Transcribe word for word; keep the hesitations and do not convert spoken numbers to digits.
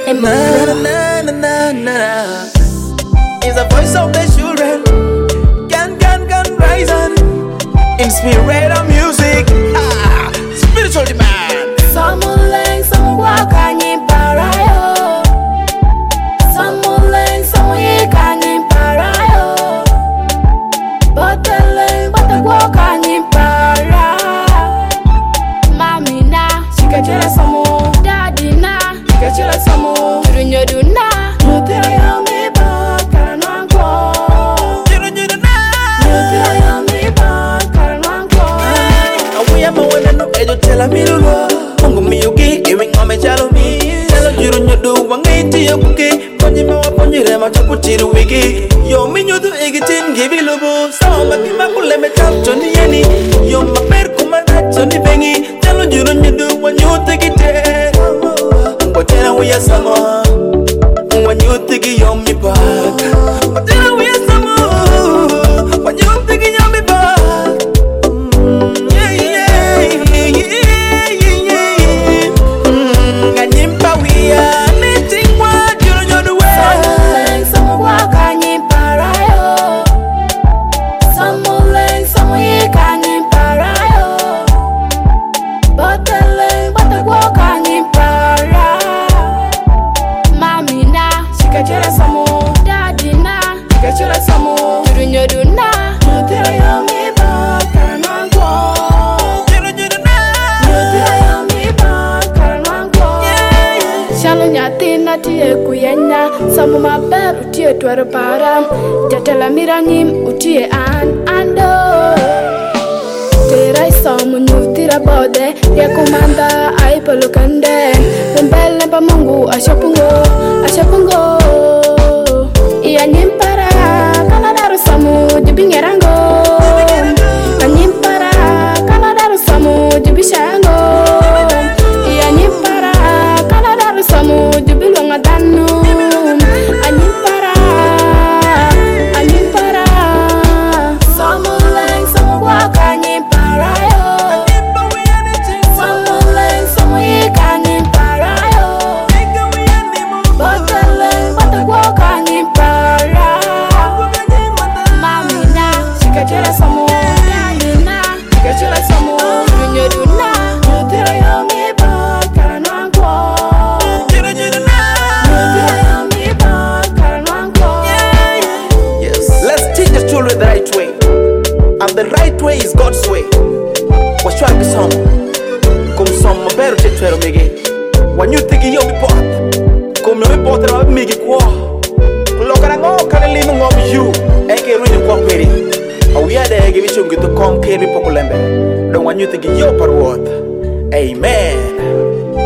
Na na na na na. It's the voice of the children. Can can can rise and inspire music. Ah, spiritual demand. Someone like someone walk and in parayo. Someone like someone ye can in parayo. But the lane, but the walk and in para. Mommy na, she can tell us some more. Daddy na, she can tell us some more. You don't do na, you tell me about Karanwanko. You don't do na, you tell me about Karanwanko. And we am a one no ejo tell me lo. Mungu miyuki, iwi ngome chalo mi. Chalo jiru nyodu wangaiti yokuki. Ponyi mawa ponyi rema chapu chiru wiki. Yo mi nyodu egitin gibi lubu. Sao makima kule me chap choni yeni. Yo maper kumada choni bengi. Chalo jiru nyodu wanyote gite. Watena wiya sama. Wanyote gi yomi bak. Watena wiya sama. Wanyote gi yomi bak. Tie kuyenya samu maber utie twero para jatela miranyim utie an ando tera samu nyutira bode ya kumanda ai pelukande mbele pa Mungu ashapungo ashapungo iya nyimpara kana daru samu jibingerango anyimpara kana daru samu jibishango iya nyimpara kana daru samu Danu, Anipara, Anipara. Someone like someone walk Anipara yo. Someone like someone can Anipara yo. But the land, but the walk Anipara. Mami na, she can tell us some more. Daddy na, she can tell us some more. You do na, you tell yo me about Karanwanko. The right way, and the right way is God's way. What's trying to some? Come some better to tell me. When you think you'll be pot, come no report about me. Look at all kind of living of you. I can really walk with it. We are there giving you to come carry Pocolembe. Don't want you to give your part worth. Amen.